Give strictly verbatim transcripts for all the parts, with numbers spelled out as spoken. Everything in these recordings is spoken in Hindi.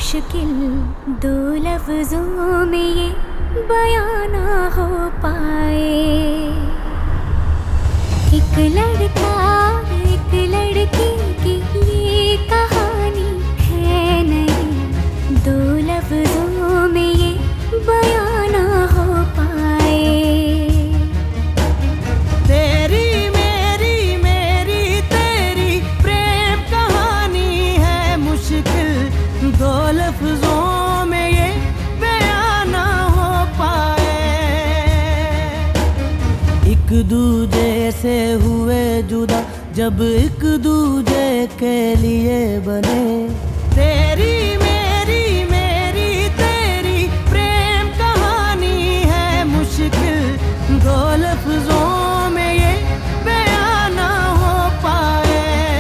मुश्किल दो लफ्जों में ये बयां ना हो पाए। एक लड़का एक लड़की की ये कहानी है नहीं, दो लफ्जों में ये बयां ना हो पाए। तेरी मेरी मेरी तेरी प्रेम कहानी है मुश्किल, दो लफ्जों में ये बयां ना हो पाए। एक दूजे से हुए जुदा जब एक दूजे के लिए बने। तेरी मेरी मेरी तेरी प्रेम कहानी है मुश्किल, दो लफ्जों में ये बयां ना हो पाए।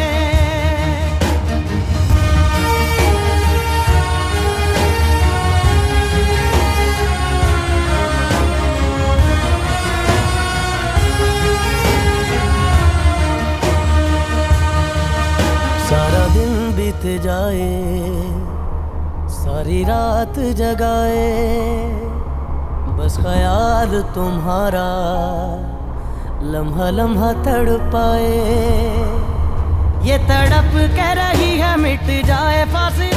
सारा दिन बीत जाए, सारी रात जगाए, बस ख्याल तुम्हारा लम्हा लम्हा तड़पाए। ये तड़प के रही है मिट जाए फासिला।